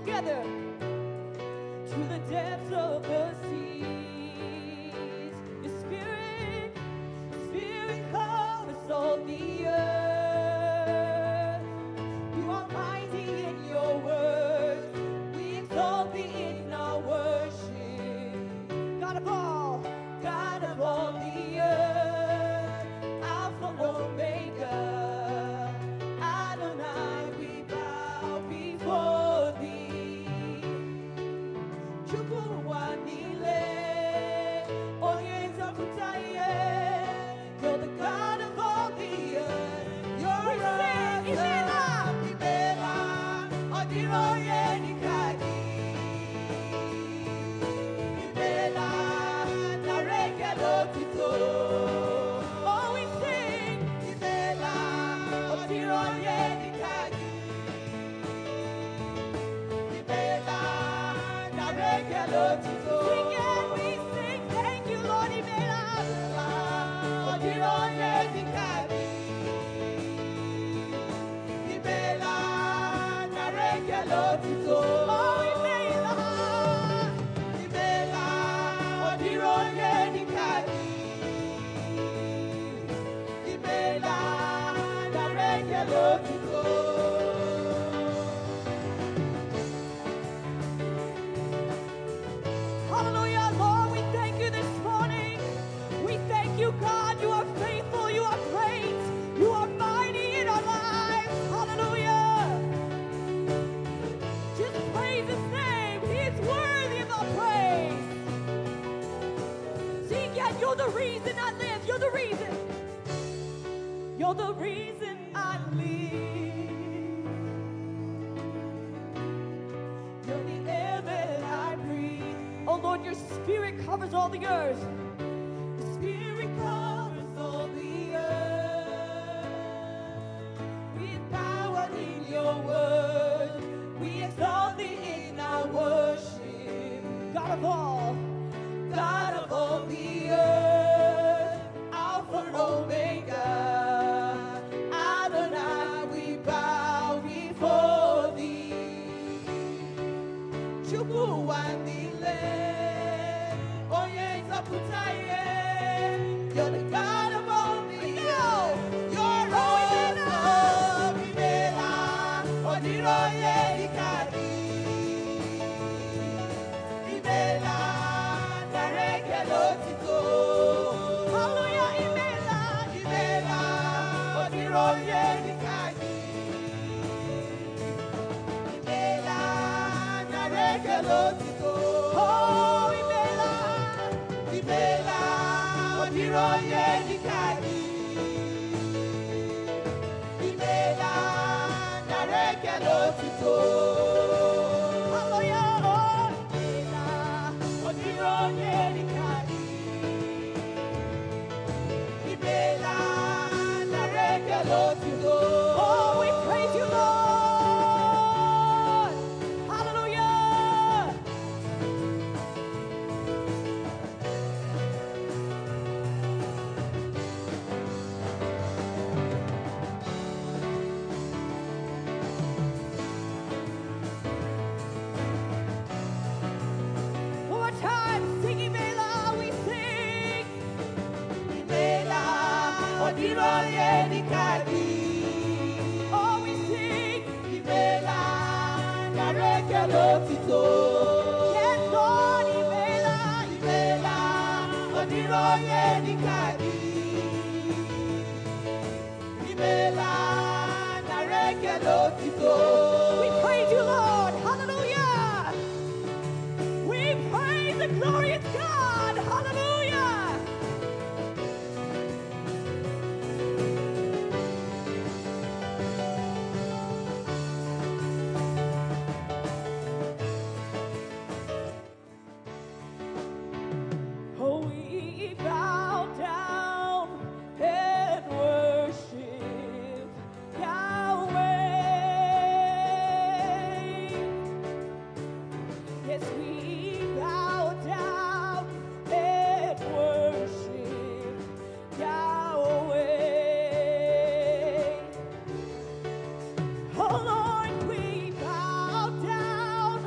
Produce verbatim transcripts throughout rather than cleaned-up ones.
together. To the depths of the seas, your spirit, your spirit covers all the earth. You are mighty in your words. We exalt thee in our worship. God of all, God of all the earth, Alpha, Omega, Adonai, we bow before thee. Chukwu wanile, onye nzọpụta you're the God of all the earth. You're we sing, Imela, Imela, ọdịrị onye dịka gị. Imela, nara ekele otuto. Oh, we sing, Imela, ọdịrị onye dịka gị. Imela, nara ekele otuto. Sing it, we sing, thank you, Lord, Imela. Ọdịrị onye dịka gị. Imela, nara ekele otuto. Oh, Imela, Imela, ọdịrị onye dịka gị. Imela, nara ekele otuto. Hallelujah, Lord, we thank you this morning. We thank you, God. You are faithful. You are great. You are mighty in our lives. Hallelujah. Just praise his name. He is worthy of our praise. See, yeah, you're the reason I live. You're the reason. You're the reason I live. You're the air that I breathe. Oh Lord, your spirit covers all the earth. Your spirit covers all the earth. We empower in your word. We exalt thee in our worship. God of all, God of all the earth, Alpha and Omega, Adonai, we bow before thee. Chukwu wanile, onye nzọpụta ihe. You're the God of all the earth. You're awesome, Imela, ọdịrị onye dịka gị. Imela, nara ekele otuto. Hallelujah, Imela, Imela, ọdịrị onye dịka gị. Imela, nara ekele otuto. Oh, Imela, Imela, ọdịrị onye dịka gị. Imela, nara ekele otuto. Hallelujah, oh, Imela, ọdịrị onye dịka gị. Imela, nara ekele otuto. Oh, we praise you, Lord. Hallelujah. One more time, sing Imela, we sing. Imela, ọdịrị onye dịka gị. Oh, we sing. Imela, nara ekele otuto. Yes, Lord, Imela, Imela, ọdịrị onye dịka gị. Imela, nara ekele otuto. We praise you, Lord. Hallelujah. We praise the glorious God. Hallelujah. Oh, we bow down and worship Yahweh. Yes, we bow down and worship Yahweh. Oh Lord, we bow down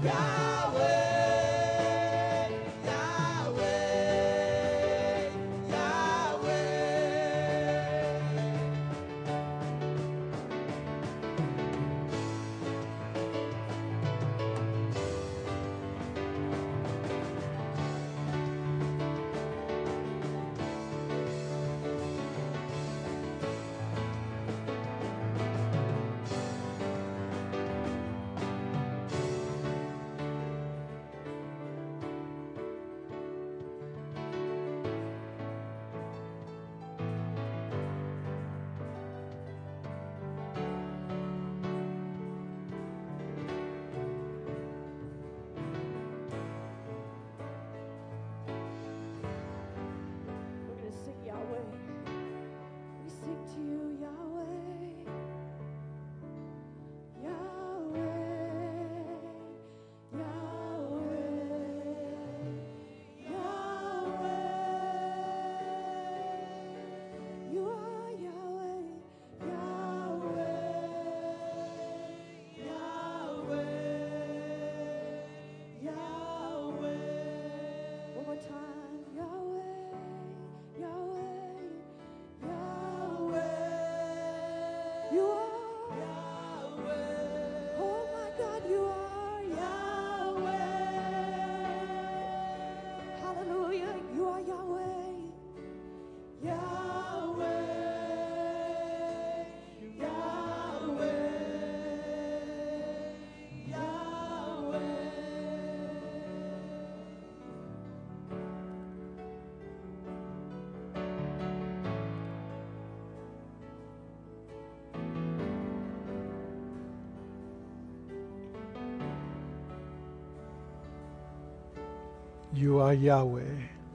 You are Yahweh,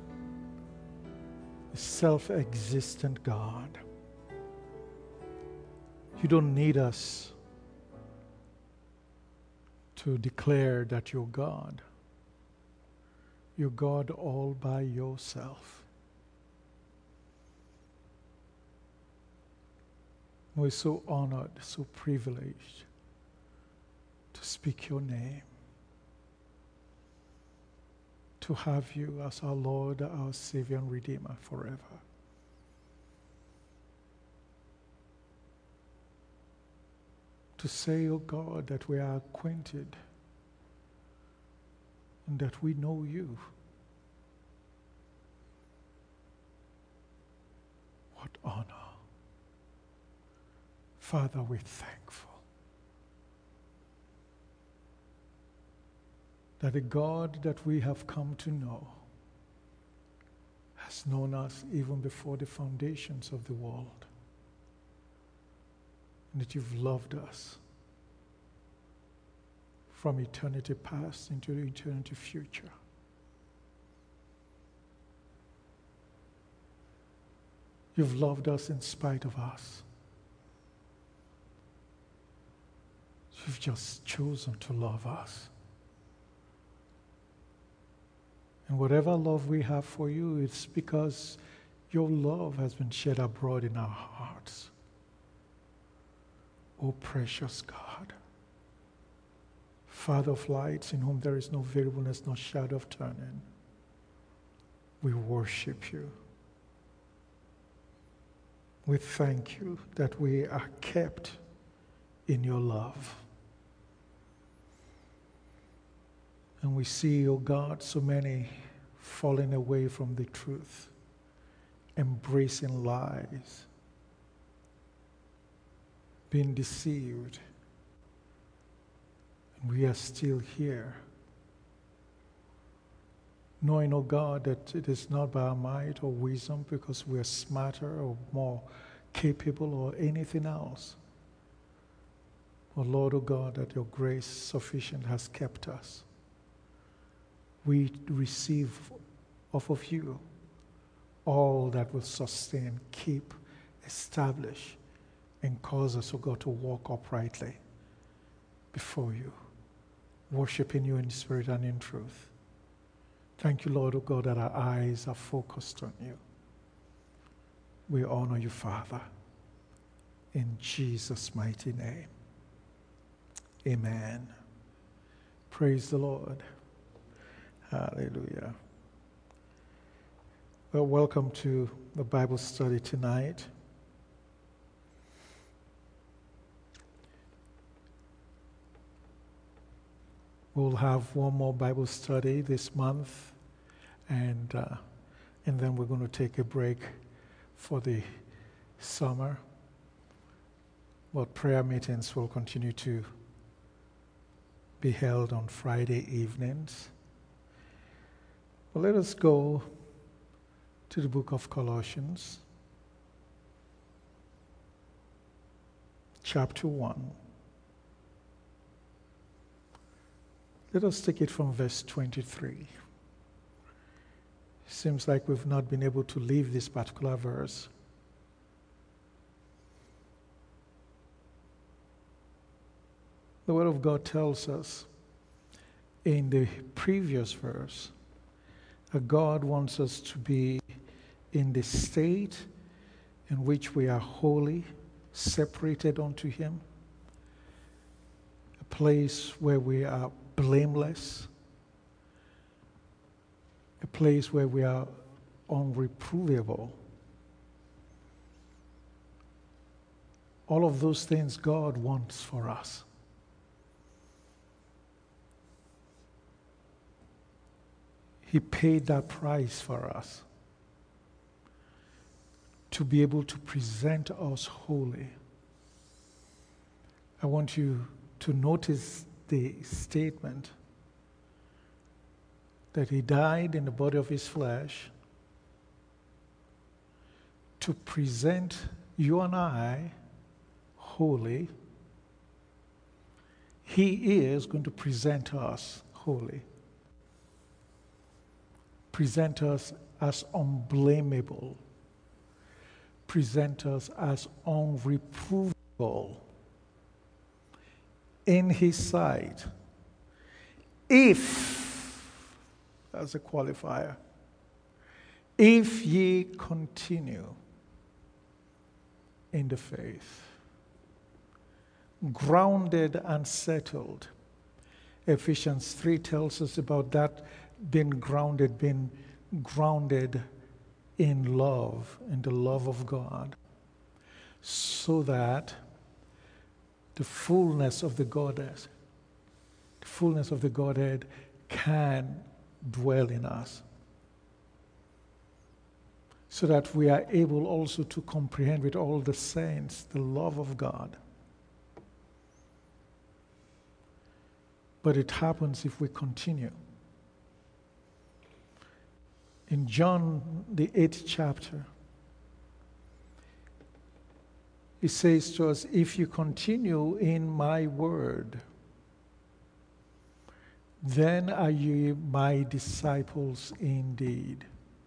self-existent God. You don't need us to declare that you're God. You're God all by yourself. We're so honored, so privileged to speak your name, to have you as our Lord, our Savior and Redeemer forever. To say, oh God, that we are acquainted and that we know you. What honor. Father, we're thankful that the God that we have come to know has known us even before the foundations of the world, and that you've loved us from eternity past into the eternity future. You've loved us in spite of us. You've just chosen to love us. And whatever love we have for you, it's because your love has been shed abroad in our hearts. O precious God, Father of lights, in whom there is no variableness, no shadow of turning, we worship you. We thank you that we are kept in your love. And we see, oh God, so many falling away from the truth, embracing lies, being deceived. And we are still here, knowing, oh God, that it is not by our might or wisdom because we are smarter or more capable or anything else. Oh Lord, oh God, that your grace sufficient has kept us. We receive off of you all that will sustain, keep, establish, and cause us, O God, to walk uprightly before you, worshiping you in spirit and in truth. Thank you, Lord, O God, that our eyes are focused on you. We honor you, Father, in Jesus' mighty name. Amen. Praise the Lord. Hallelujah. Well, welcome to the Bible study tonight. We'll have one more Bible study this month, and uh, and then we're going to take a break for the summer. But prayer meetings will continue to be held on Friday evenings. Well, let us go to the book of Colossians, chapter one. Let us take it from verse twenty-three. Seems like we've not been able to leave this particular verse. The Word of God tells us in the previous verse that God wants us to be in the state in which we are holy, separated unto Him, a place where we are blameless, a place where we are unreprovable. All of those things God wants for us. He paid that price for us to be able to present us holy. I want you to notice the statement that He died in the body of His flesh to present you and I holy. He is going to present us holy. Present us as unblameable. Present us as unreprovable in His sight. If, that's a qualifier, if ye continue in the faith, grounded and settled. Ephesians three tells us about that being grounded, being grounded in love, in the love of God, so that the fullness of the Godhead, the fullness of the Godhead can dwell in us, so that we are able also to comprehend with all the saints the love of God. But it happens if we continue. In John, the eighth chapter, He says to us, if you continue in my word, then are you my disciples indeed.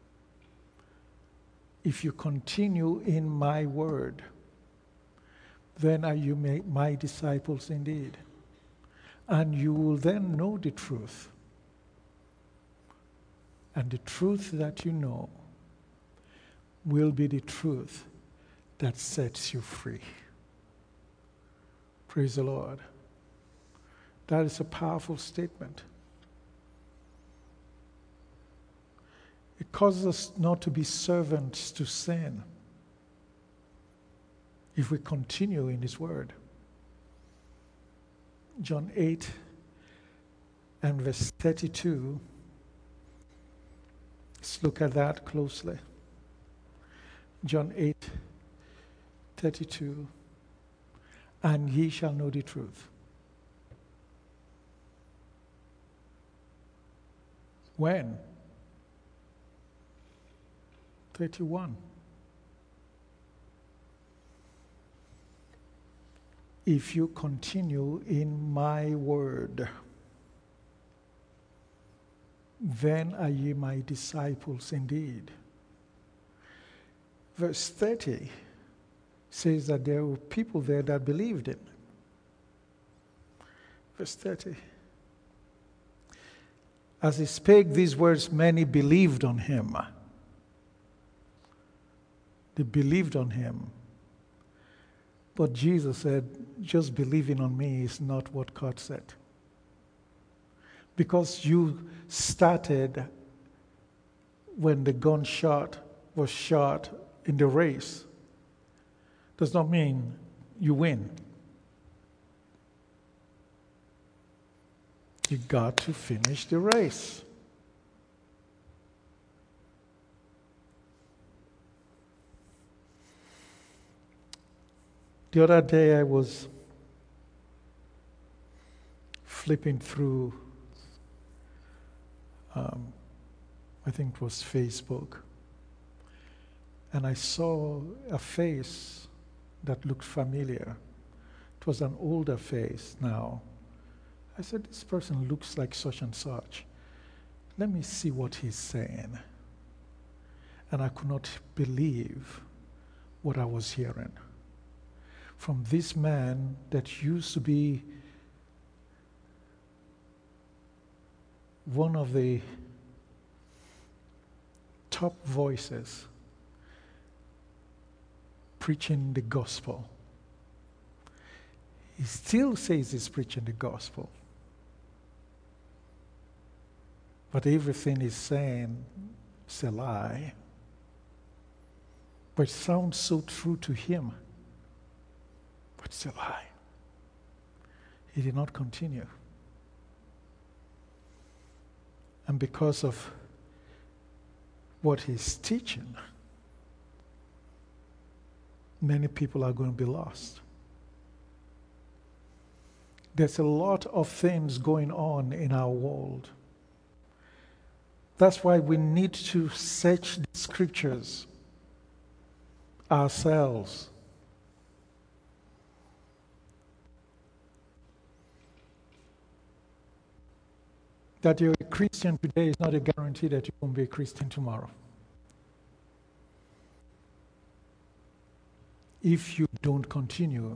If you continue in my word, then are you my, my disciples indeed. And you will then know the truth. And the truth that you know will be the truth that sets you free. Praise the Lord. That is a powerful statement. It causes us not to be servants to sin if we continue in His word. John eight and verse thirty-two. Let's look at that closely. John eight, thirty-two. And ye shall know the truth. When? thirty-one. If you continue in my word, then are ye my disciples indeed. Verse thirty says that there were people there that believed him. Verse thirty. As he spake these words, many believed on him. They believed on him. But Jesus said, just believing on me is not what God said. because you started when the gunshot was shot in the race does not mean you win. You got to finish the race. The other day I was flipping through, um, I think it was Facebook, and I saw a face that looked familiar. It was an older face now. I said, this person looks like such and such. Let me see what he's saying. And I could not believe what I was hearing from this man that used to be one of the top voices preaching the gospel. He still says he's preaching the gospel. But everything he's saying is a lie. But it sounds so true to him. But it's a lie. He did not continue. And because of what he's teaching, many people are going to be lost. There's a lot of things going on in our world. That's why we need to search the scriptures ourselves. That you're a Christian today is not a guarantee that you won't be a Christian tomorrow. If you don't continue.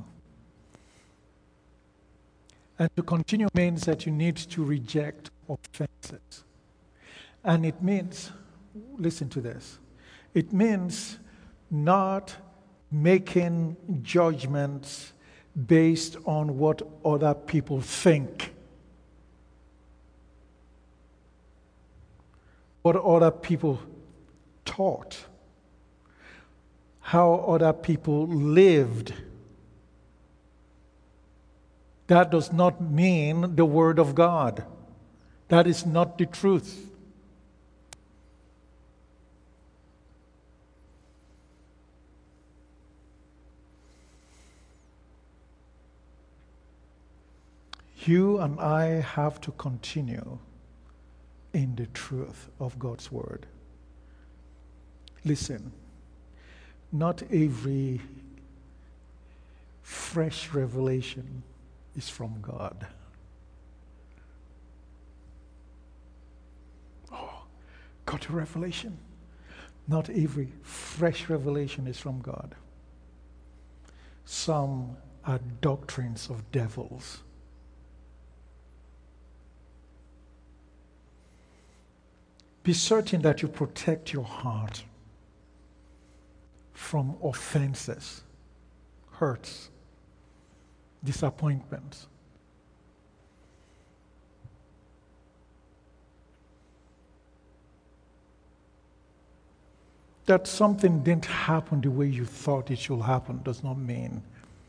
And to continue means that you need to reject offenses. And it means, listen to this, it means not making judgments based on what other people think. What other people taught, how other people lived. That does not mean the Word of God. That is not the truth. You and I have to continue in the truth of God's Word. Listen, not every fresh revelation is from God. Oh, got a revelation? Not every fresh revelation is from God. Some are doctrines of devils. Be certain that you protect your heart from offenses, hurts, disappointments. That something didn't happen the way you thought it should happen does not mean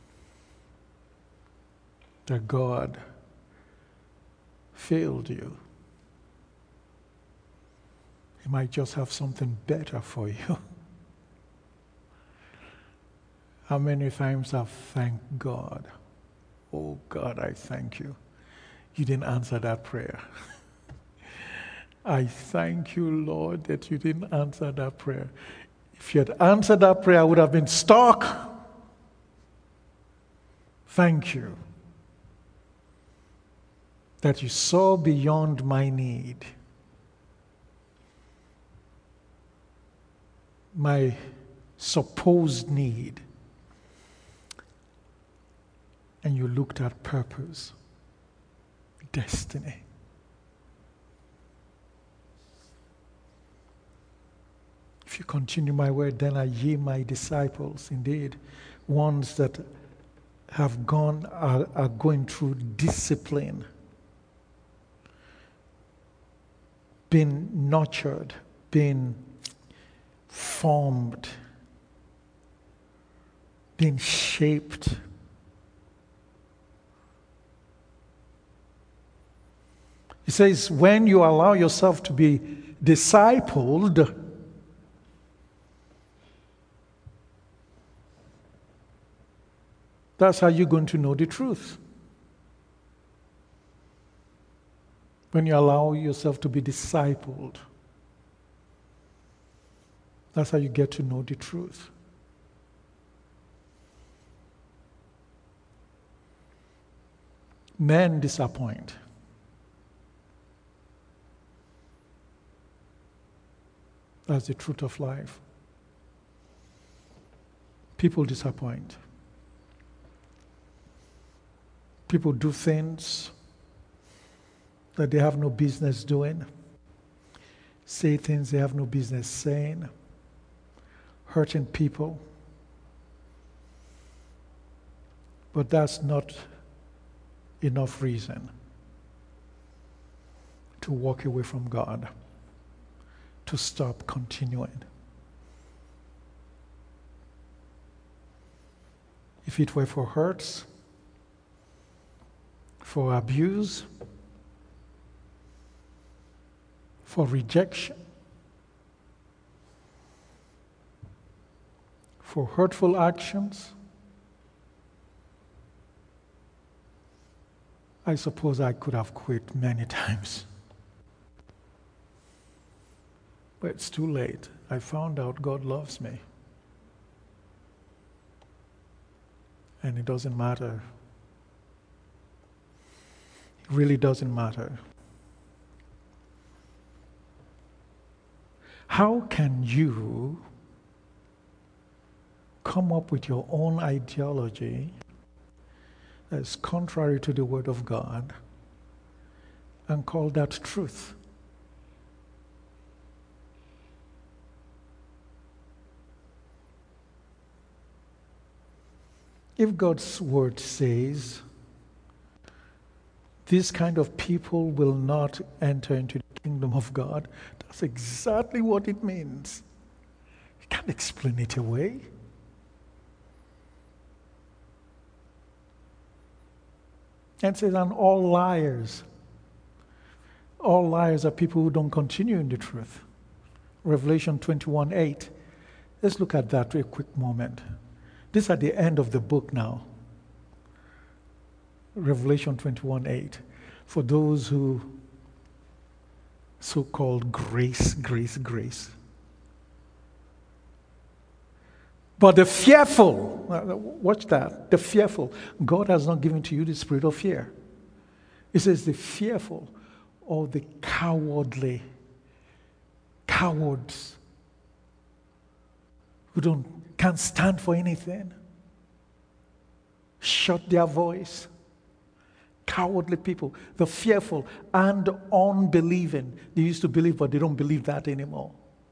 that God failed you. He might just have something better for you. How many times I've thanked God? Oh God, I thank you. You didn't answer that prayer. I thank you, Lord, that you didn't answer that prayer. If you had answered that prayer, I would have been stuck. Thank you that you saw beyond my need, my supposed need, and you looked at purpose, destiny. If you continue my word, then are ye my disciples, indeed, ones that have gone, are, are going through discipline. being nurtured, being formed, being shaped. He says, when you allow yourself to be discipled, that's how you're going to know the truth. When you allow yourself to be discipled, that's how you get to know the truth. Men disappoint. That's the truth of life. People disappoint. People do things that they have no business doing, say things they have no business saying, hurting people. But that's not enough reason to walk away from God, to stop continuing. If it were for hurts, for abuse, for rejection, for hurtful actions, I suppose I could have quit many times. But it's too late. I found out God loves me. And it doesn't matter. It really doesn't matter. How can you come up with your own ideology that's contrary to the Word of God and call that truth? If God's Word says this kind of people will not enter into the kingdom of God, that's exactly what it means. You can't explain it away. And it says, and all liars. All liars are people who don't continue in the truth. Revelation twenty-one eight. Let's look at that for a quick moment. This is at the end of the book now. Revelation twenty-one eight. For those who so-called grace, grace, grace. But the fearful, watch that, the fearful, God has not given to you the spirit of fear. It says the fearful or the cowardly, cowards who don't can't stand for anything, shut their voice. Cowardly people, the fearful and unbelieving. They used to believe, but they don't believe that anymore.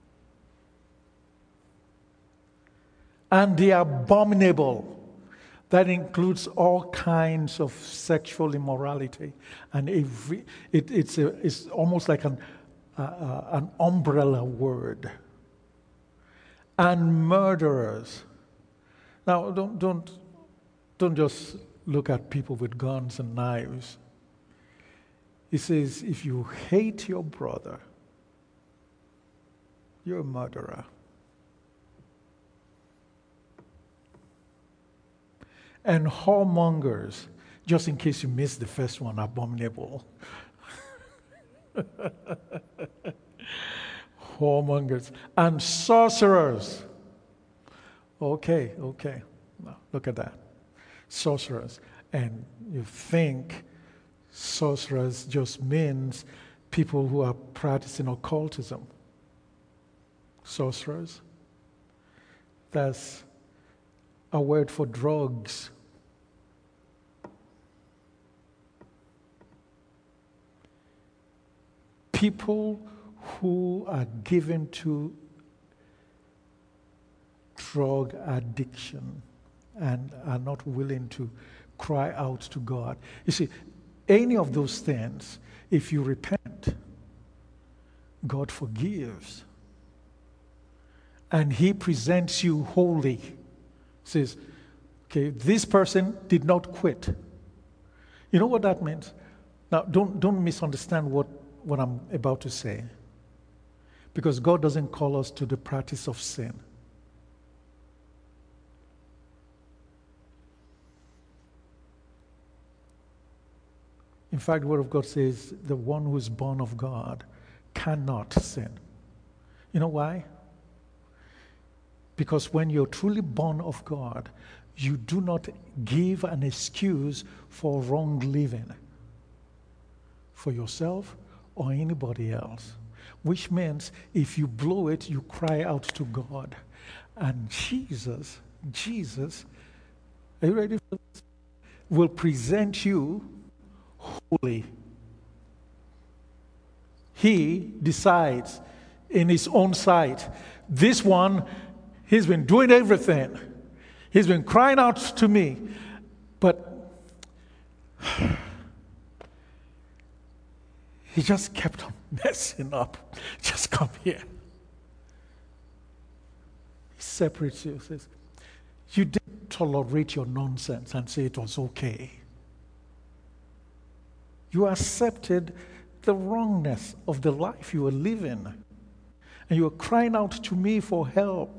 And the abominable. That includes all kinds of sexual immorality. And every, it, it's, a, it's almost like an, uh, uh, an umbrella word. And murderers. Now, don't, don't, don't just look at people with guns and knives. He says, if you hate your brother, you're a murderer. And whoremongers, just in case you missed the first one, abominable. Whoremongers. And sorcerers. Okay, okay. Now, look at that. Sorcerers. And you think sorcerers just means people who are practicing occultism. Sorcerers. That's a word for drugs. People who are given to drug addiction and are not willing to cry out to God. You see, any of those things, if you repent, God forgives. And he presents you holy. Says, okay, this person did not quit. You know what that means? Now, don't, don't misunderstand what, what I'm about to say. Because God doesn't call us to the practice of sin. In fact, the Word of God says the one who is born of God cannot sin. You know why? Because when you're truly born of God, you do not give an excuse for wrong living for yourself or anybody else. Which means if you blow it, you cry out to God. And Jesus, Jesus, are you ready for this? Will present you holy. He decides in his own sight, this one, he's been doing everything. He's been crying out to me, but he just kept on messing up. Just come here. He separates you, says, you didn't tolerate your nonsense and say it was okay. You accepted the wrongness of the life you were living. And you were crying out to me for help.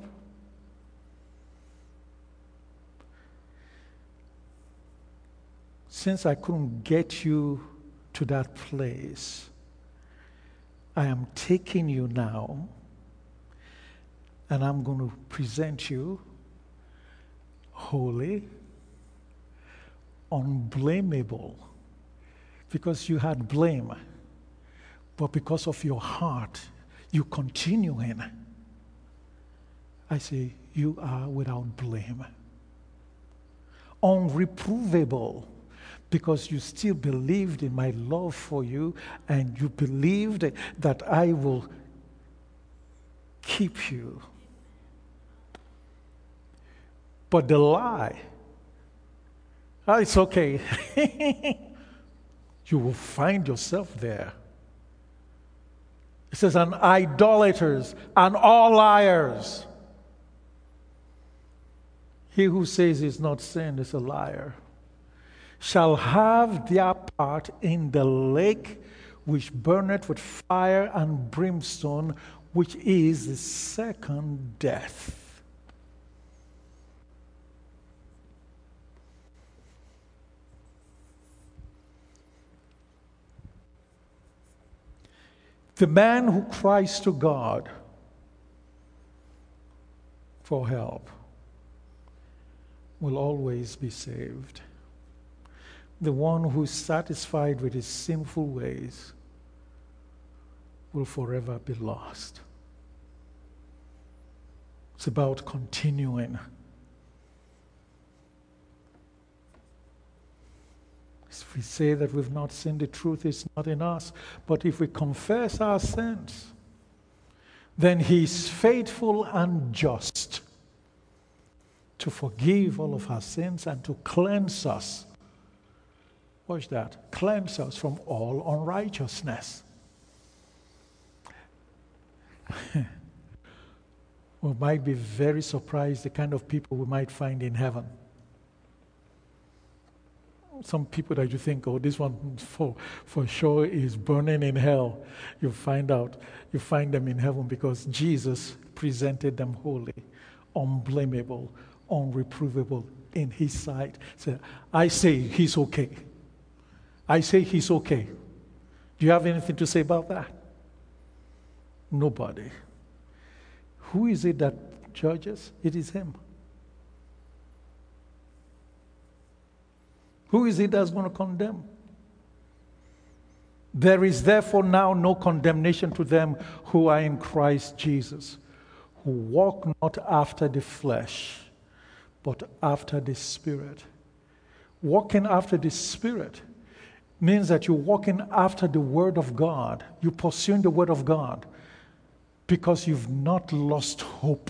Since I couldn't get you to that place, I am taking you now, and I'm going to present you holy, unblameable, because you had blame, but because of your heart, you continue in. I say, you are without blame. Unreprovable, because you still believed in my love for you, and you believed that I will keep you. But the lie, oh, it's okay. You will find yourself there. It says, and idolaters and all liars. He who says he's not sinned is a liar. Shall have their part in the lake which burneth with fire and brimstone, which is the second death. The man who cries to God for help will always be saved. The one who is satisfied with his sinful ways will forever be lost. It's about continuing. If we say that we've not sinned, the truth is not in us. But if we confess our sins, then he is faithful and just to forgive all of our sins and to cleanse us. Watch that. Cleanse us from all unrighteousness. We might be very surprised the kind of people we might find in heaven. Some people that you think, oh, this one for, for sure is burning in hell. You find out, you find them in heaven because Jesus presented them holy, unblameable, unreprovable in his sight. So I say he's okay. I say he's okay. Do you have anything to say about that? Nobody. Who is it that judges? It is him. Who is it that's going to condemn? There is therefore now no condemnation to them who are in Christ Jesus, who walk not after the flesh, but after the Spirit. Walking after the Spirit means that you're walking after the Word of God. You're pursuing the Word of God because you've not lost hope.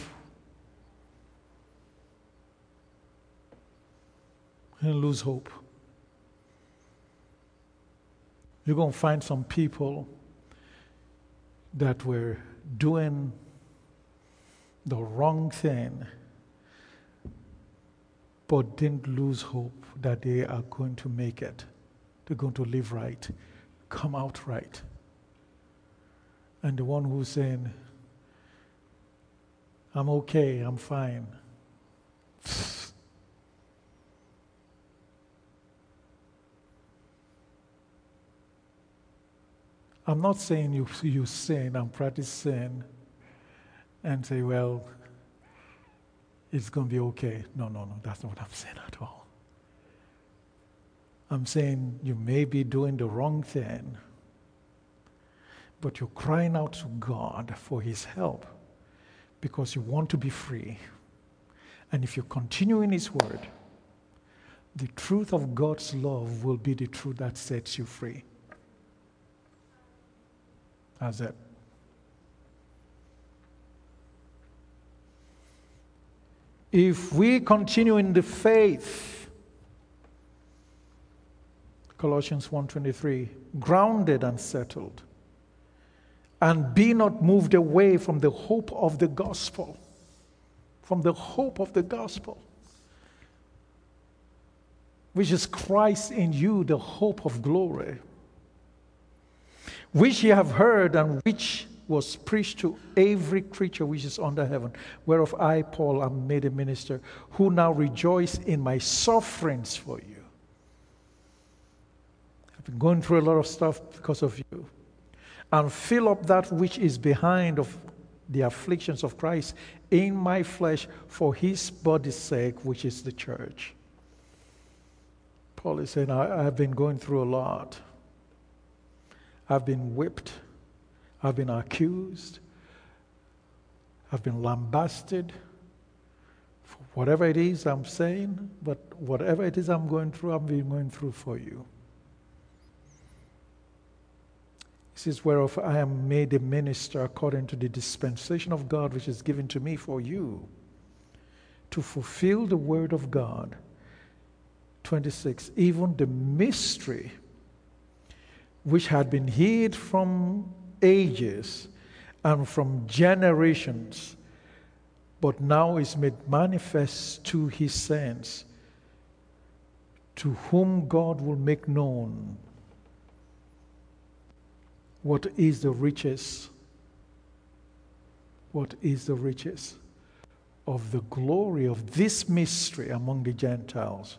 You didn't lose hope. You're going to find some people, that were doing the wrong thing but didn't lose hope that they are going to make it. They're going to live right, come out right. And the one who's saying, I'm okay, I'm fine. I'm not saying you, you sin and practice sin and say, well, it's going to be okay. No, no, no, that's not what I'm saying at all. I'm saying you may be doing the wrong thing, but you're crying out to God for His help because you want to be free. And if you continue in His Word, the truth of God's love will be the truth that sets you free. That's it. If we continue in the faith, Colossians one twenty-three, grounded and settled, and be not moved away from the hope of the gospel, from the hope of the gospel, which is Christ in you, the hope of glory, which ye have heard and which was preached to every creature which is under heaven, whereof I, Paul, am made a minister, who now rejoice in my sufferings for you. I've been going through a lot of stuff because of you. And fill up that which is behind of the afflictions of Christ in my flesh for His body's sake, which is the church. Paul is saying, I, I've been going through a lot. I've been whipped. I've been accused. I've been lambasted for whatever it is I'm saying, but whatever it is I'm going through, I've been going through for you. He says, whereof I am made a minister according to the dispensation of God which is given to me for you, to fulfill the word of God. twenty-six, even the mystery which had been hid from ages and from generations, but now is made manifest to His saints, to whom God will make known what is the riches, what is the riches of the glory of this mystery among the Gentiles.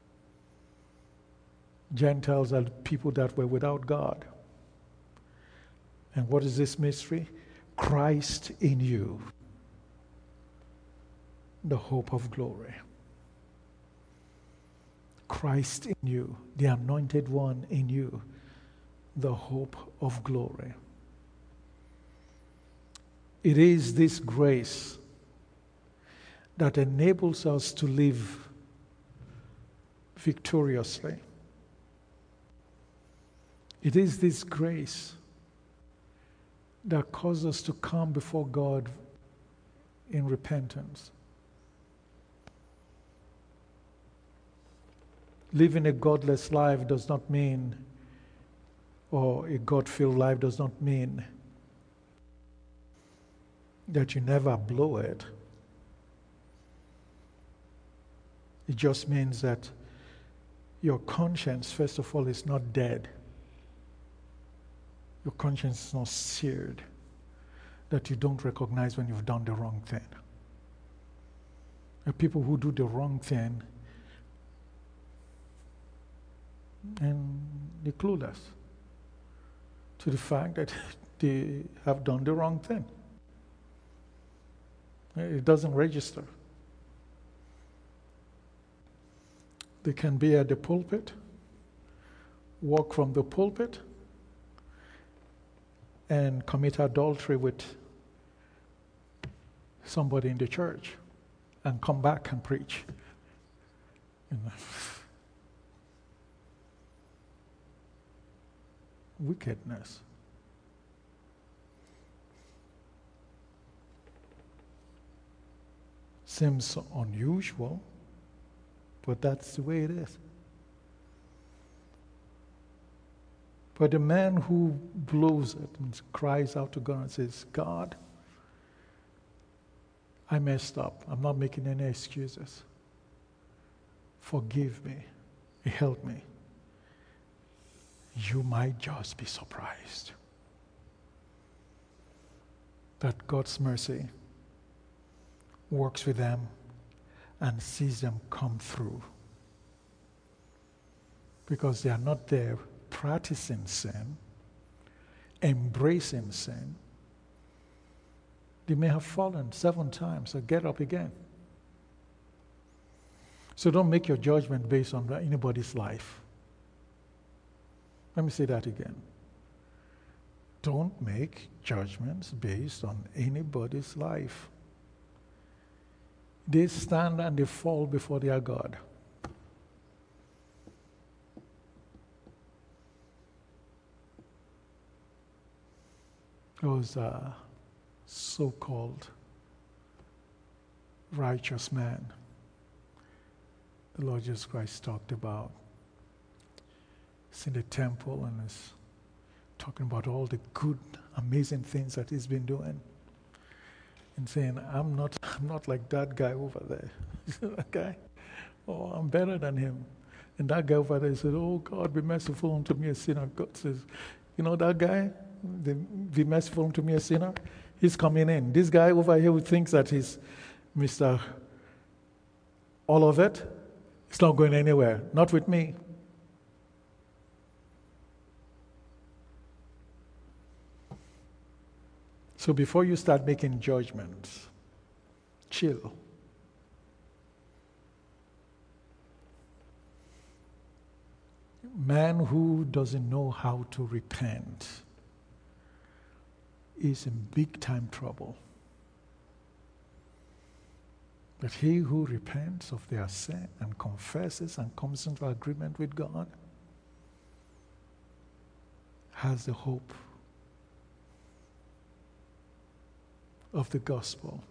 Gentiles are people that were without God. And what is this mystery? Christ in you, the hope of glory. Christ in you, the anointed one in you, the hope of glory. It is this grace that enables us to live victoriously. It is this grace that causes us to come before God in repentance. Living a godless life does not mean, or a God-filled life does not mean that you never blow it. It just means that your conscience, first of all, is not dead. Your conscience is not seared, that you don't recognize when you've done the wrong thing. There are people who do the wrong thing and they're clueless to the fact that they have done the wrong thing. It doesn't register. They can be at the pulpit, walk from the pulpit, and commit adultery with somebody in the church and come back and preach. You know. Wickedness. Seems unusual, but that's the way it is. But the man who blows it and cries out to God and says, God, I messed up. I'm not making any excuses. Forgive me. Help me. You might just be surprised that God's mercy works with them and sees them come through. Because they are not there practicing sin, embracing sin. They may have fallen seven times, so get up again. So don't make your judgment based on anybody's life. Let me say that again. Don't make judgments based on anybody's life. They stand and they fall before their God. Those uh, so-called righteous man the Lord Jesus Christ talked about. He's in the temple and is talking about all the good, amazing things that he's been doing. And saying, I'm not I'm not like that guy over there. That guy, oh, I'm better than him. And that guy over there said, oh God, be merciful unto me, a sinner. God says, you know that guy, the, be merciful unto me, a sinner? He's coming in. This guy over here who thinks that he's Mister All of it, it's not going anywhere. Not with me. So before you start making judgments, chill. Man who doesn't know how to repent is in big time trouble. But he who repents of their sin and confesses and comes into agreement with God has the hope of the gospel.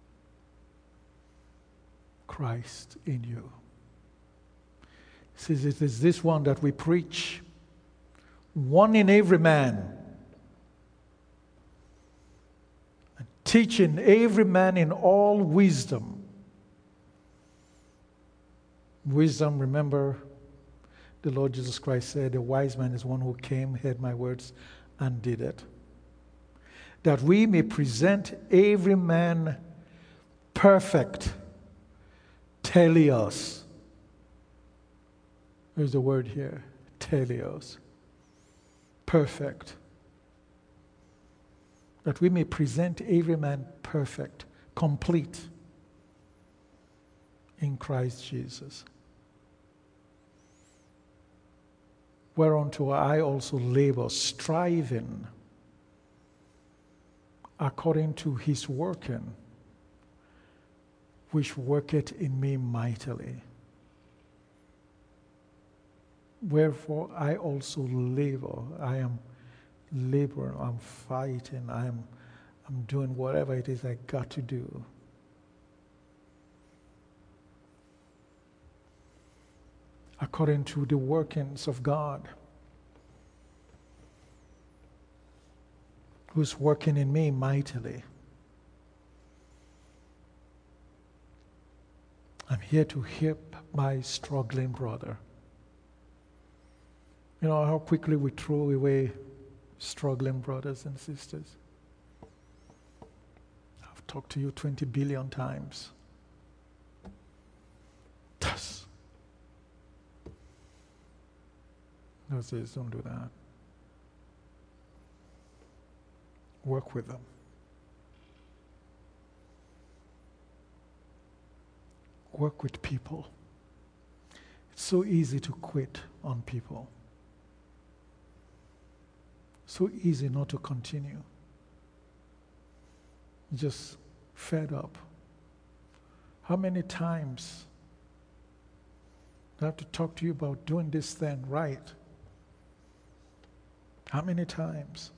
Christ in you. He says it is this one that we preach, one in every man, and teaching every man in all wisdom. Wisdom, remember, the Lord Jesus Christ said, a wise man is one who came, heard my words, and did it. That we may present every man perfect. Teleos. There's the word here. Teleos. Perfect. That we may present every man perfect, complete in Christ Jesus. Whereunto I also labor, striving according to his working, which worketh in me mightily. Wherefore I also labor. I am laboring, I'm fighting, I'm, I'm doing whatever it is I got to do. According to the workings of God, who's working in me mightily. I'm here to help my struggling brother. You know how quickly we throw away struggling brothers and sisters? I've talked to you twenty billion times. Yes. No, says, don't do that. Work with them. Work with people. It's so easy to quit on people. So easy not to continue. Just fed up. How many times do I have to talk to you about doing this thing right? How many times?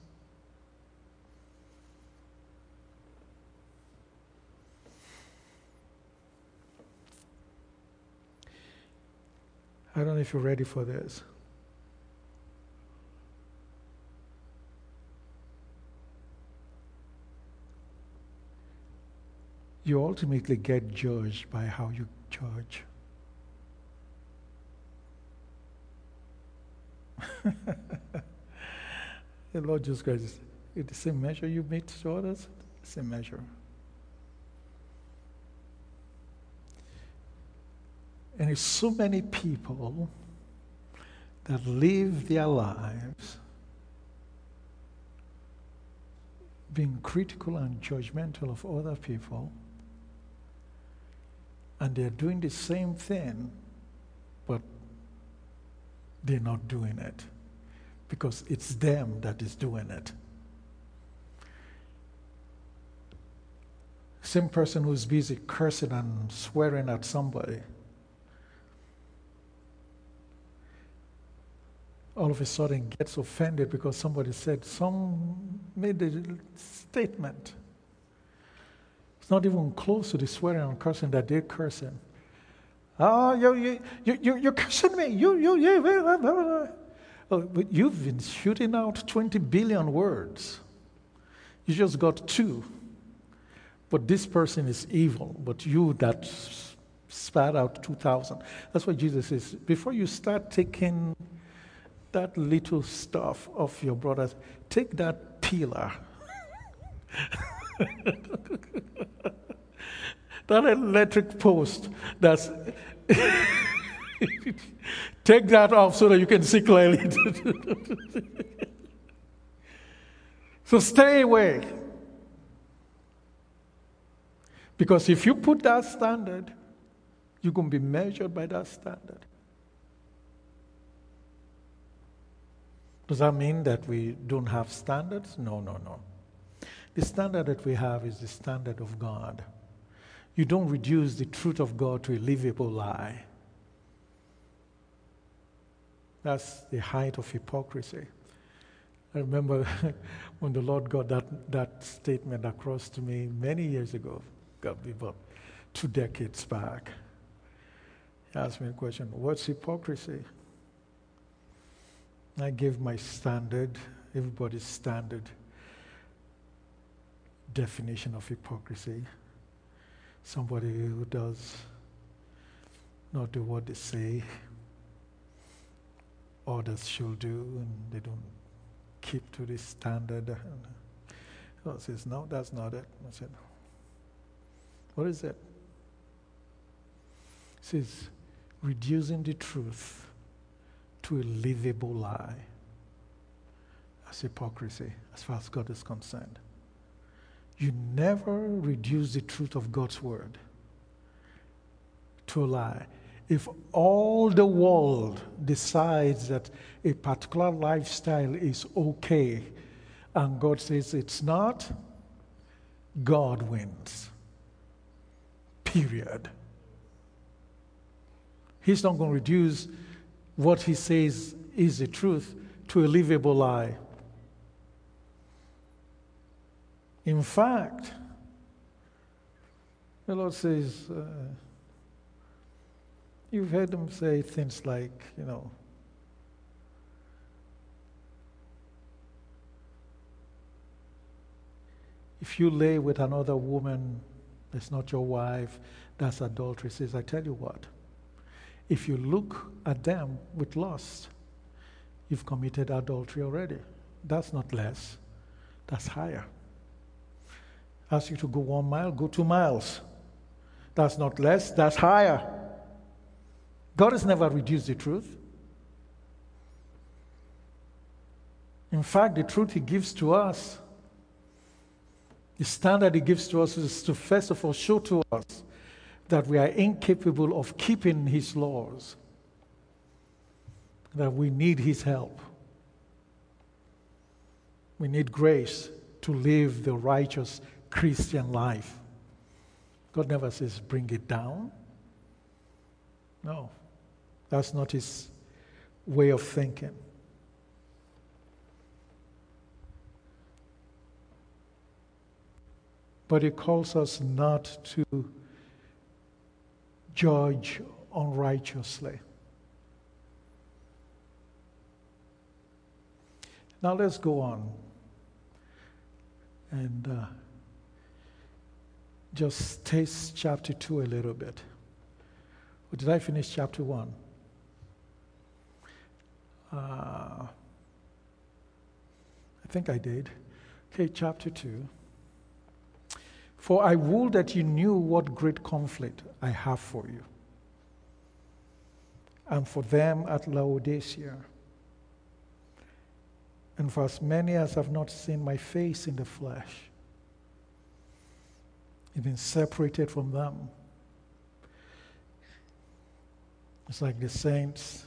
I don't know if you're ready for this. you ultimately get judged by how you judge. The Lord Jesus Christ, it's the same measure you meet to others, same measure. And it's so many people that live their lives being critical and judgmental of other people, and they're doing the same thing, but they're not doing it because it's them that is doing it. Same person who's busy cursing and swearing at somebody, all of a sudden gets offended because somebody said some made a statement. It's not even close to the swearing and cursing that they're cursing. Oh, you, you, you, you, you're cursing me. You, you, you. Blah, blah, blah. Oh, but you've been shooting out twenty billion words. You just got two. But this person is evil. But you that spat out two thousand. That's what Jesus says. Before you start taking that little stuff of your brothers, take that pillar. That electric post, that's take that off so that you can see clearly. So stay away. Because if you put that standard, you're going to be measured by that standard. Does that mean that we don't have standards? No, no, no. The standard that we have is the standard of God. You don't reduce the truth of God to a livable lie. That's the height of hypocrisy. I remember when the Lord got that, that statement across to me many years ago, got me about two decades back. He asked me a question, what's hypocrisy? I gave my standard, everybody's standard definition of hypocrisy. Somebody who does not do what they say others should do, and they don't keep to this standard. And God says, no, that's not it. I said, what is it? It says, reducing the truth to a livable lie. That's hypocrisy as far as God is concerned. You never reduce the truth of God's word to a lie. If all the world decides that a particular lifestyle is okay and God says it's not, God wins. Period. He's not going to reduce what he says is the truth to a livable lie. In fact, the Lord says, uh, you've heard him say things like, you know, if you lay with another woman that's not your wife, that's adultery. He says, I tell you what, if you look at them with lust, you've committed adultery already. That's not less, that's higher. Ask you to go one mile, go two miles. That's not less, that's higher. God has never reduced the truth. In fact, the truth he gives to us, the standard he gives to us is to first of all show to us that we are incapable of keeping his laws, that we need his help. We need grace to live the righteous Christian life. God never says bring it down. No, that's not his way of thinking. But he calls us not to judge unrighteously. Now let's go on. And uh, just taste chapter two a little bit. Or did I finish chapter one? Uh, I think I did. Okay, chapter two. For I would that you knew what great conflict I have for you, and for them at Laodicea, and for as many as have not seen my face in the flesh, you've been separated from them. It's like the saints,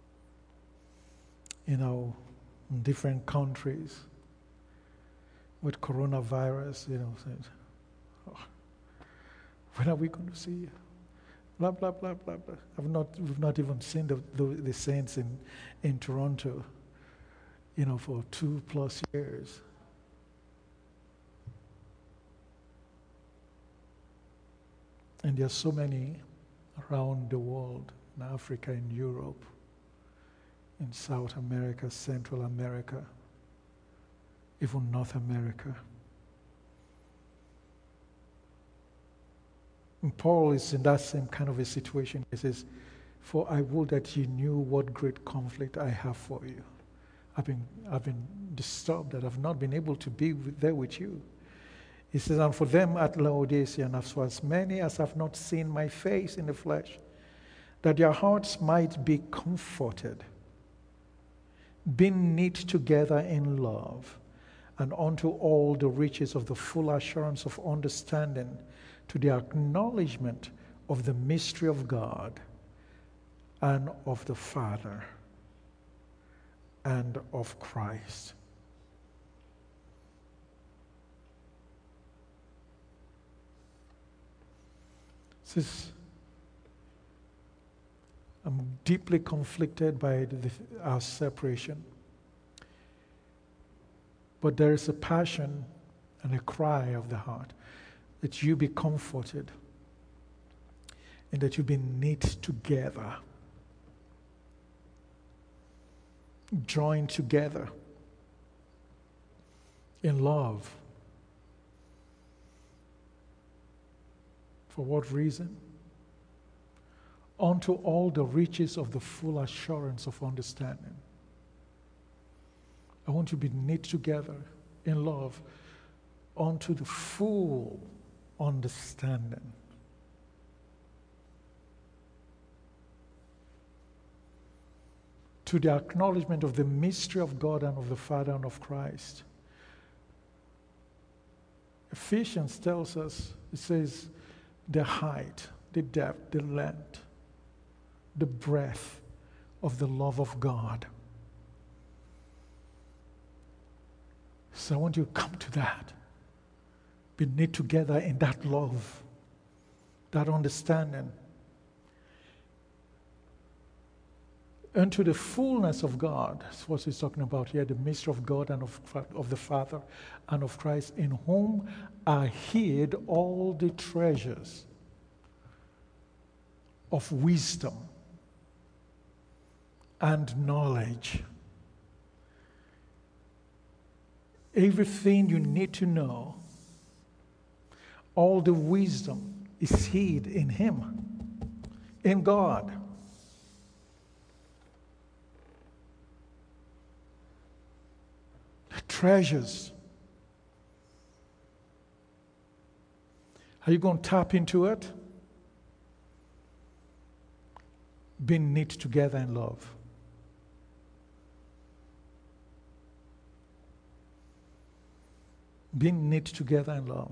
you know, in different countries with coronavirus, you know, saying, oh, when are we going to see you? Blah, blah, blah, blah, blah. I've not, we've not even seen the, the, the saints in, in Toronto, you know, for two plus years. And there are so many around the world, in Africa, in Europe, in South America, Central America, even North America. And Paul is in that same kind of a situation. He says, for I would that you knew what great conflict I have for you. I've been, I've been disturbed that I've not been able to be with, there with you. He says, and for them at Laodicea, and as for as many as have not seen my face in the flesh, that their hearts might be comforted, being knit together in love, and unto all the riches of the full assurance of understanding, to the acknowledgement of the mystery of God and of the Father and of Christ. Says, I'm deeply conflicted by the, our separation. But there is a passion and a cry of the heart that you be comforted and that you be knit together, joined together in love. For what reason? Unto all the riches of the full assurance of understanding. I want you to be knit together in love unto the full understanding. To the acknowledgement of the mystery of God and of the Father and of Christ. Ephesians tells us, it says, the height, the depth, the length, the breadth of the love of God. So I want you to come to that. Be knit together in that love, that understanding. Unto the fullness of God. That's what he's talking about here, the mystery of God and of, of the Father and of Christ, in whom are hid all the treasures of wisdom and knowledge. Everything you need to know, all the wisdom is hid in Him, in God. The treasures. Are you going to tap into it? Being knit together in love. Being knit together in love.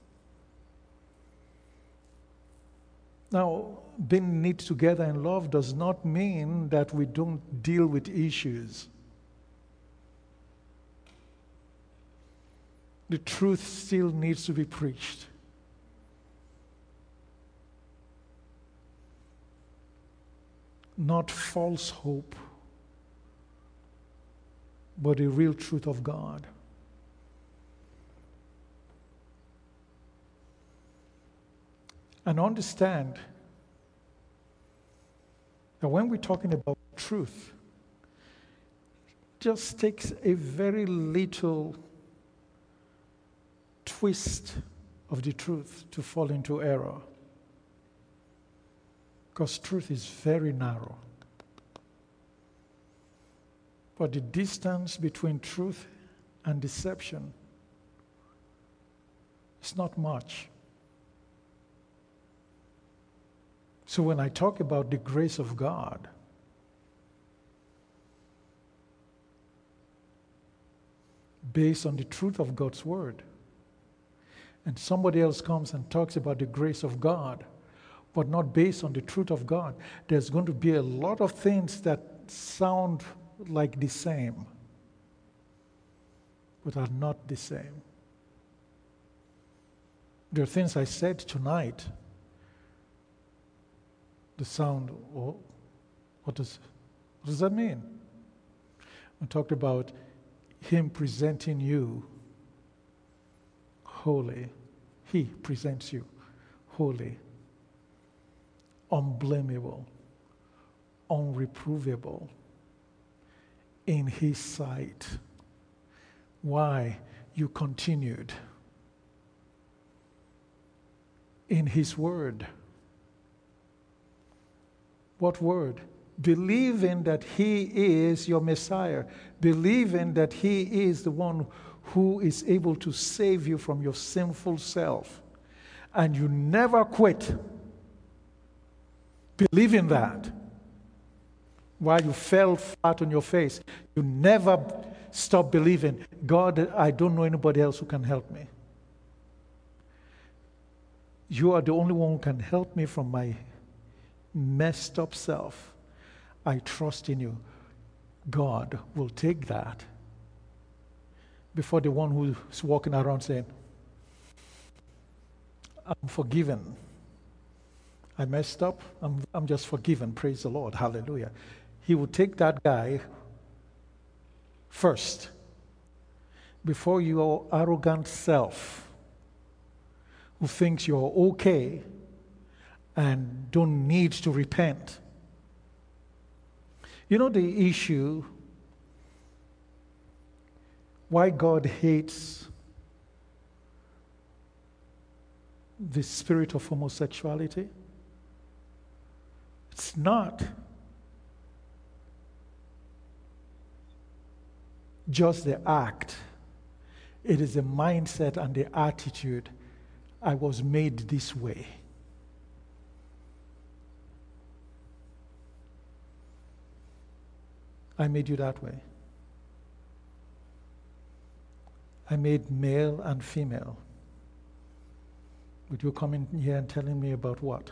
Now, being knit together in love does not mean that we don't deal with issues. The truth still needs to be preached. Not false hope, but the real truth of God. And understand that when we're talking about truth, it just takes a very little twist of the truth to fall into error. Because truth is very narrow. But the distance between truth and deception is not much. So when I talk about the grace of God, based on the truth of God's word, and somebody else comes and talks about the grace of God, but not based on the truth of God, there's going to be a lot of things that sound like the same, but are not the same. There are things I said tonight, the sound, oh, what does, what does that mean? I talked about Him presenting you holy. He presents you holy, unblameable, unreprovable in His sight. Why? You continued in His word. What word? Believing that He is your Messiah, believing that He is the one who is able to save you from your sinful self, and you never quit believing that. While you fell flat on your face, you never stop believing, God, I don't know anybody else who can help me. You are the only one who can help me from my messed up self. I trust in you. God will take that before the one who's walking around saying, I'm forgiven. I messed up. I'm, I'm just forgiven. Praise the Lord. Hallelujah. He will take that guy first before your arrogant self who thinks you're okay and don't need to repent. You know the issue why God hates the spirit of homosexuality? It's not just the act. It is the mindset and the attitude. I was made this way. I made you that way. I made male and female. But you're coming here and telling me about what?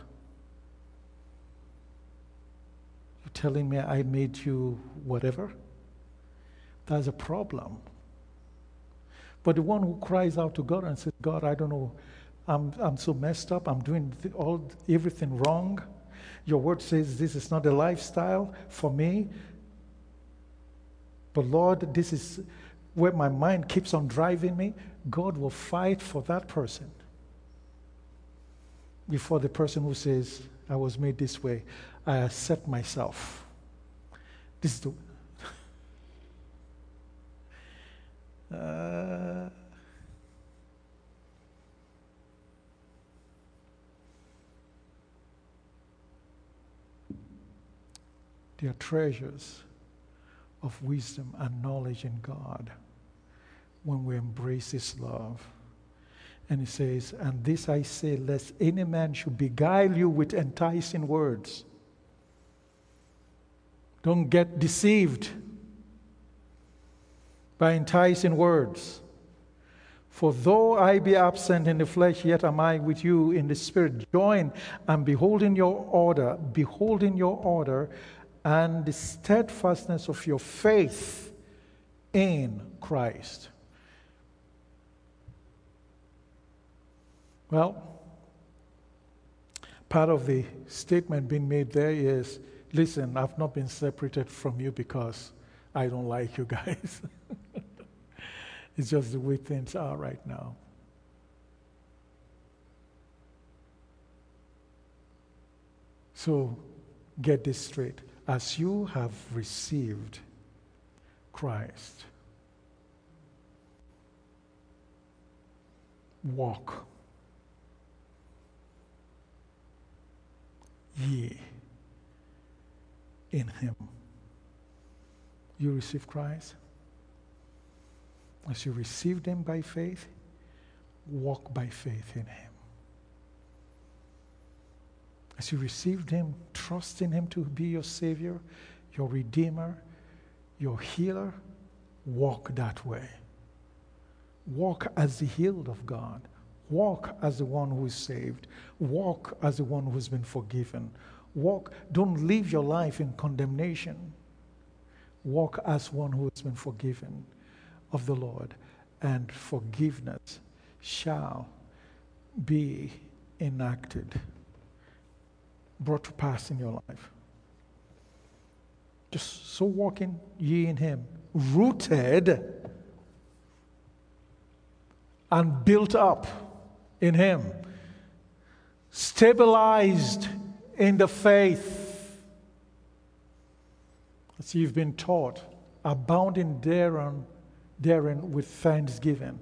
You're telling me I made you whatever? That's a problem. But the one who cries out to God and says, God, I don't know, I'm I'm so messed up, I'm doing all everything wrong. Your word says this is not a lifestyle for me. But Lord, this is where my mind keeps on driving me. God will fight for that person before the person who says, I was made this way. I accept myself. This is the... Uh, there are treasures of wisdom and knowledge in God when we embrace His love. And He says, and this I say, lest any man should beguile you with enticing words. Don't get deceived by enticing words. For though I be absent in the flesh, yet am I with you in the spirit. Join and beholding your order, beholding your order, and the steadfastness of your faith in Christ. Well, part of the statement being made there is, listen, I've not been separated from you because I don't like you guys. It's just the way things are right now. So, get this straight. As you have received Christ, walk in him. You receive Christ. As you received him by faith, walk by faith in him. As you received him, trust in him to be your Savior, your Redeemer, your healer, walk that way. Walk as the healed of God. Walk as the one who is saved. Walk as the one who's been forgiven. Walk. Don't live your life in condemnation. Walk as one who has been forgiven of the Lord, and forgiveness shall be enacted, brought to pass in your life. Just so walking ye in him, rooted and built up in him, stabilized in the faith. As you've been taught, abounding therein, therein with thanksgiving.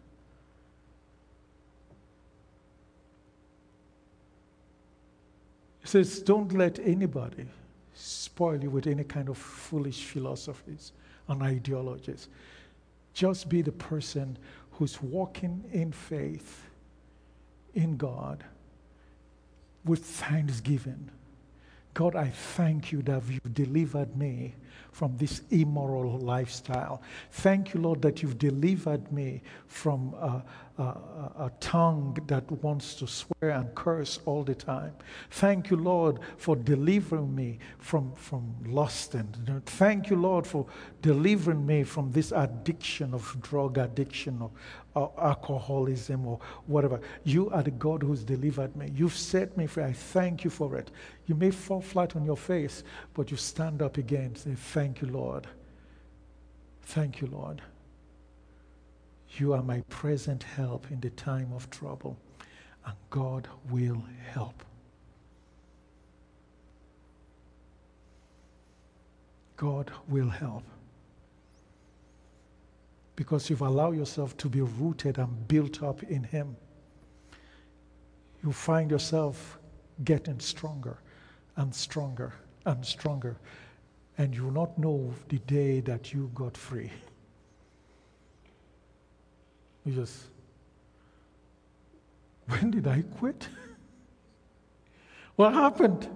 It says, don't let anybody spoil you with any kind of foolish philosophies and ideologies. Just be the person who's walking in faith in God with thanksgiving. God, I thank you that you've delivered me from this immoral lifestyle. Thank you, Lord, that you've delivered me from a, a, a tongue that wants to swear and curse all the time. Thank you, Lord, for delivering me from, from lusting. Thank you, Lord, for delivering me from this addiction of drug addiction or, or alcoholism or whatever. You are the God who's delivered me. You've set me free. I thank you for it. You may fall flat on your face, but you stand up again and say, thank you, Lord. Thank you, Lord. You are my present help in the time of trouble, and God will help. God will help. Because you've allowed yourself to be rooted and built up in him. You find yourself getting stronger and stronger and stronger. And you will not know the day that you got free. You just, when did I quit? What happened?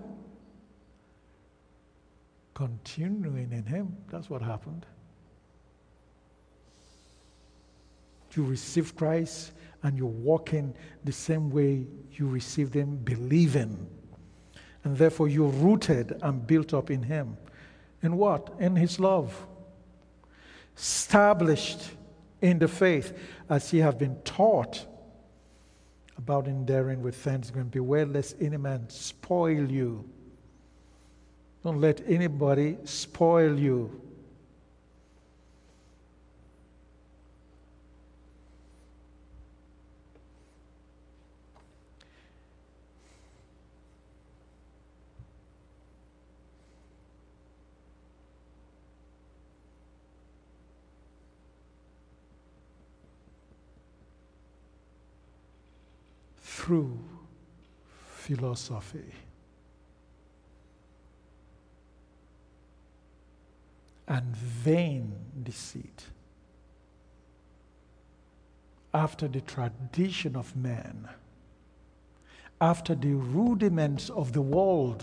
Continuing in him, that's what happened. You received Christ and you're walking the same way you received him, believing. And therefore you're rooted and built up in him. In what? In his love. Established in the faith as ye have been taught, abounding therein with thanksgiving. Beware lest any man spoil you. Don't let anybody spoil you. Through philosophy and vain deceit, after the tradition of man, after the rudiments of the world,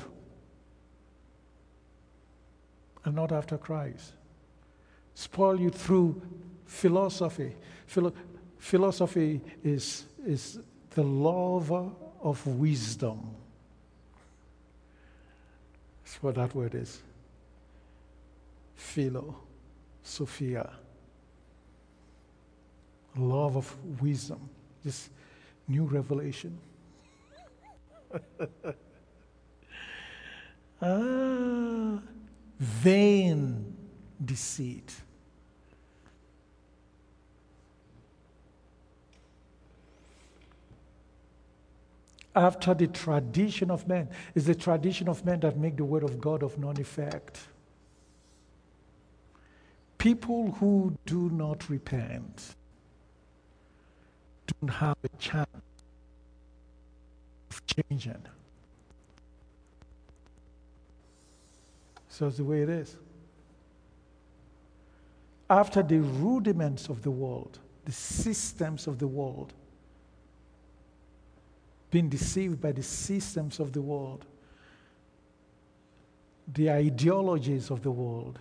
and not after Christ. Spoil you through philosophy. Philo- philosophy is is the lover of wisdom. That's what that word is. Philo, Sophia. Love of wisdom. This new revelation. ah, vain deceit. After the tradition of men. It's the tradition of men that make the word of God of none effect. People who do not repent don't have a chance of changing. So that's the way it is. After the rudiments of the world, the systems of the world, being deceived by the systems of the world, the ideologies of the world,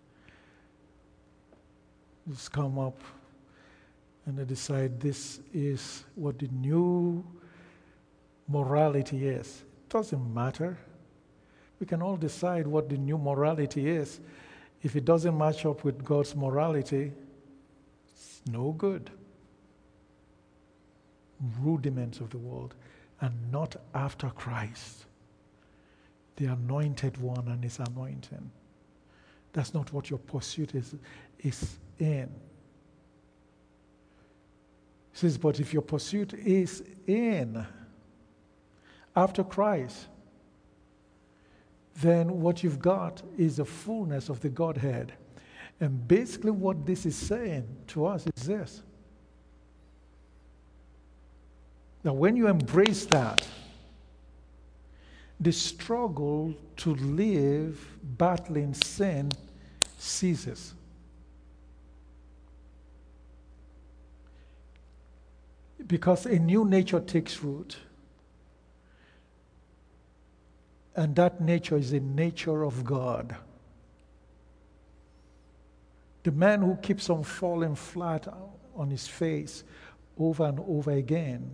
just come up and they decide this is what the new morality is. It doesn't matter. We can all decide what the new morality is. If it doesn't match up with God's morality, it's no good. Rudiments of the world, and not after Christ, the anointed one and his anointing. That's not what your pursuit is, is in. He says, but if your pursuit is in after Christ, then what you've got is the fullness of the Godhead. And basically what this is saying to us is this. Now when you embrace that, the struggle to live battling sin ceases. Because a new nature takes root. And that nature is the nature of God. The man who keeps on falling flat on his face over and over again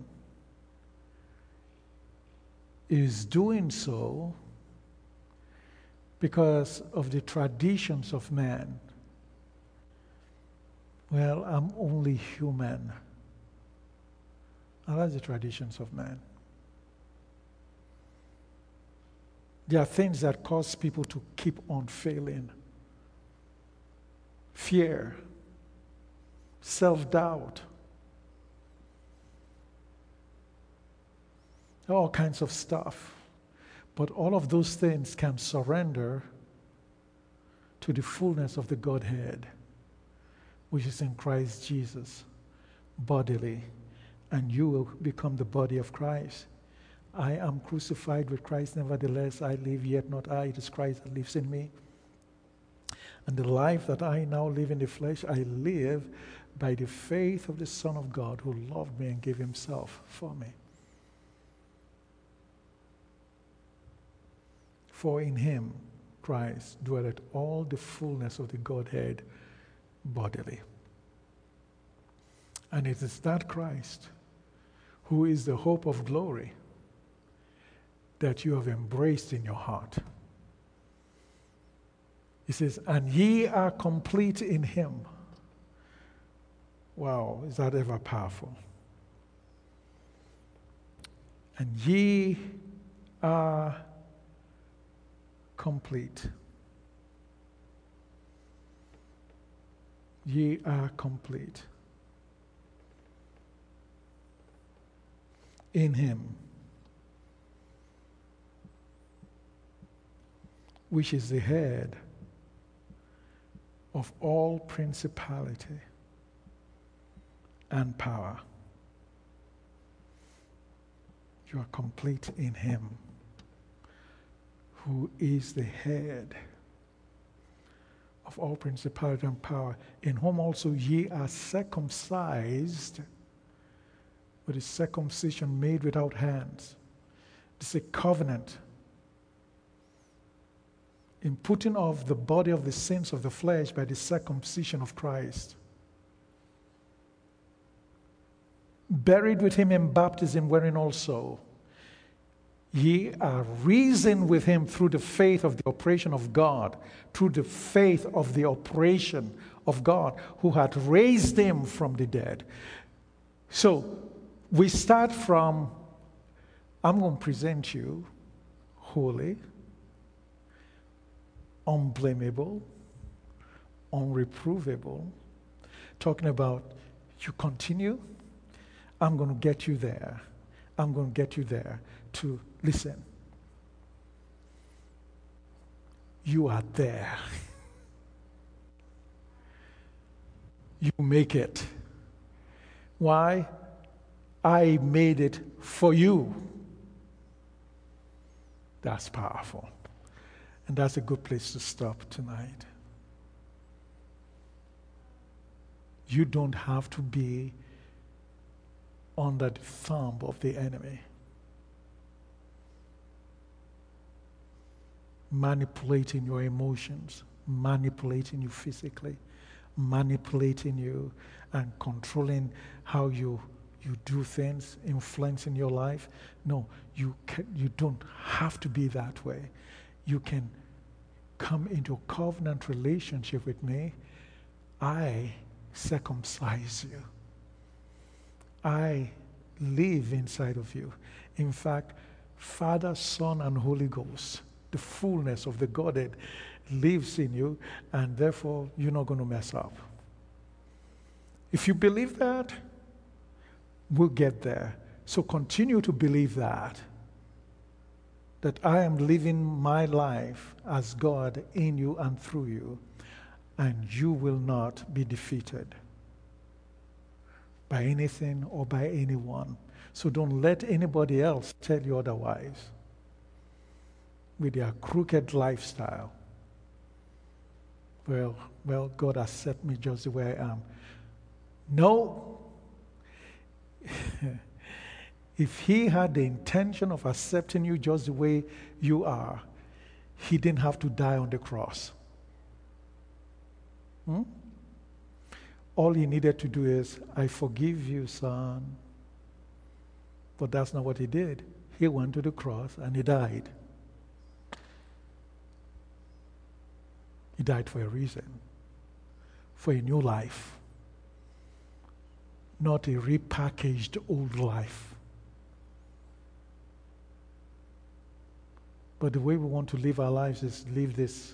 is doing so because of the traditions of man. Well, I'm only human. And that's the traditions of man. There are things that cause people to keep on failing. Fear, self-doubt, all kinds of stuff. But all of those things can surrender to the fullness of the Godhead, which is in Christ Jesus, bodily, and you will become the body of Christ. I am crucified with Christ, nevertheless I live, yet not I, it is Christ that lives in me. And the life that I now live in the flesh, I live by the faith of the Son of God who loved me and gave himself for me. For in him, Christ, dwelleth all the fullness of the Godhead bodily. And it is that Christ who is the hope of glory that you have embraced in your heart. He says, and ye are complete in him. Wow, is that ever powerful? And ye are complete. Ye are complete in him, which is the head of all principality and power. You are complete in him, who is the head of all principality and power, in whom also ye are circumcised with a circumcision made without hands. It's a covenant in putting off the body of the sins of the flesh by the circumcision of Christ. Buried with him in baptism, wherein also ye are risen with him through the faith of the operation of God, through the faith of the operation of God, who had raised him from the dead. So we start from, I'm going to present you holy, unblameable, unreprovable, talking about you continue, I'm going to get you there. I'm going to get you there to listen. You are there. You make it. Why? I made it for you. That's powerful. And that's a good place to stop tonight. You don't have to be under the thumb of the enemy, manipulating your emotions, manipulating you physically, manipulating you and controlling how you you do things, influencing your life. No, you can, you don't have to be that way. You can come into a covenant relationship with me. I circumcise you. I live inside of you. In fact, Father, Son, and Holy Ghost, the fullness of the Godhead lives in you, and therefore you're not going to mess up. If you believe that, we'll get there. So continue to believe that. That I am living my life as God in you and through you, and you will not be defeated by anything or by anyone. So don't let anybody else tell you otherwise with their crooked lifestyle. Well, well, God has set me just the way I am. No. If he had the intention of accepting you just the way you are, he didn't have to die on the cross. Hmm? All he needed to do is, I forgive you, son. But that's not what he did. He went to the cross and he died. He died for a reason, for a new life, not a repackaged old life. But the way we want to live our lives is live this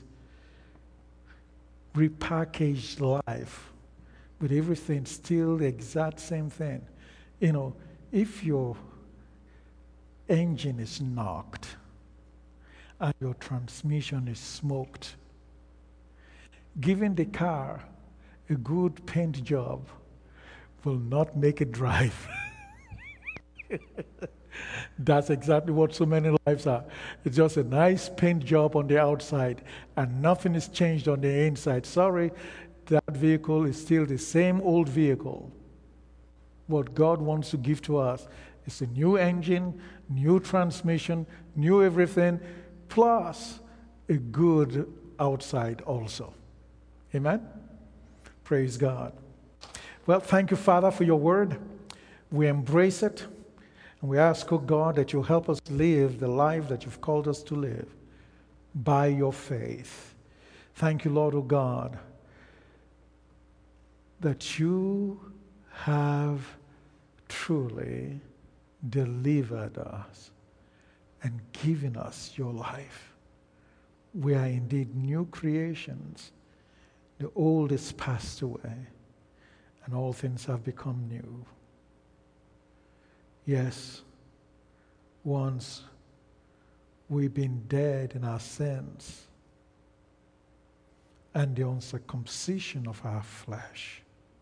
repackaged life with everything still the exact same thing. You know, if your engine is knocked and your transmission is smoked, giving the car a good paint job will not make it drive. That's exactly what so many lives are. It's just a nice paint job on the outside and nothing is changed on the inside. Sorry, that vehicle is still the same old vehicle. What God wants to give to us is a new engine, new transmission, new everything, plus a good outside also. Amen? Praise God. Well, thank you, Father, for your word. We embrace it. And we ask, oh God, that you help us live the life that you've called us to live by your faith. Thank you, Lord, oh God, that you have truly delivered us and given us your life. We are indeed new creations. The old is passed away, and all things have become new. Yes, once we've been dead in our sins and the uncircumcision of our flesh,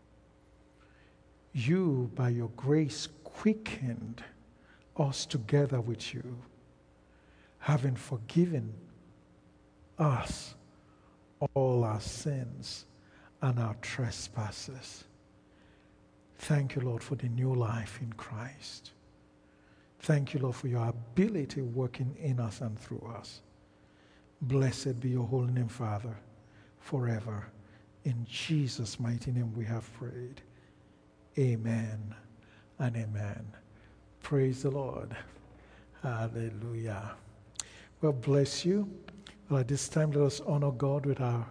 you, by your grace, quickened us together with you, having forgiven us all our sins and our trespasses. Thank you, Lord, for the new life in Christ. Thank you, Lord, for your ability working in us and through us. Blessed be your holy name, Father, forever. In Jesus' mighty name we have prayed. Amen and amen. Praise the Lord. Hallelujah. Well, bless you. Well, at this time, let us honor God with our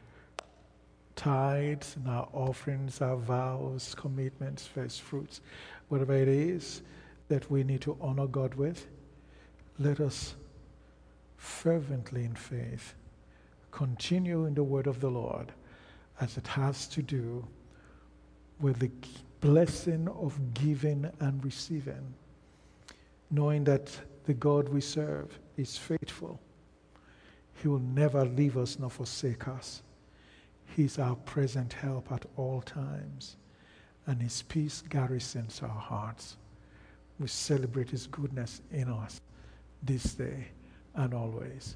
tithes and our offerings, our vows, commitments, first fruits, whatever it is that we need to honor God with. Let us fervently in faith continue in the word of the Lord as it has to do with the blessing of giving and receiving, knowing that the God we serve is faithful. He will never leave us nor forsake us. He's our present help at all times, and his peace garrisons our hearts. We celebrate his goodness in us this day and always.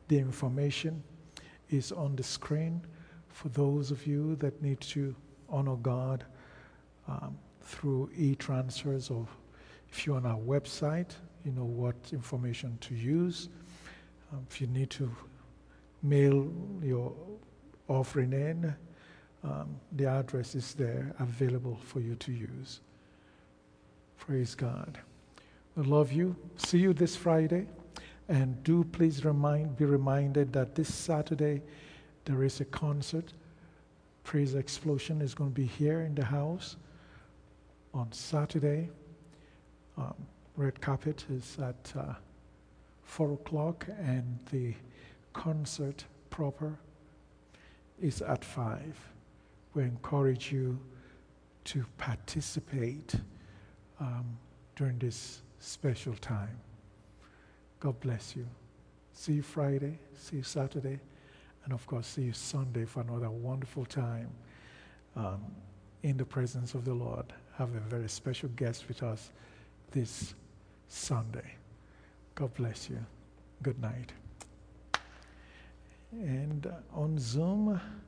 The information is on the screen for those of you that need to honor God um, through e-transfers, or if you're on our website, you know what information to use. Um, if you need to mail your offering in, um, the address is there available for you to use. Praise God. We love you. See you this Friday. And do please remind, be reminded that this Saturday there is a concert. Praise Explosion is going to be here in the house on Saturday. Um, red carpet is at uh, four o'clock, and the concert proper is at five. We encourage you to participate um, during this special time. God bless you. See you Friday, see you Saturday, and of course see you Sunday for another wonderful time um, in the presence of the Lord. Have a very special guest with us this Sunday. God bless you. Good night. And uh, on Zoom,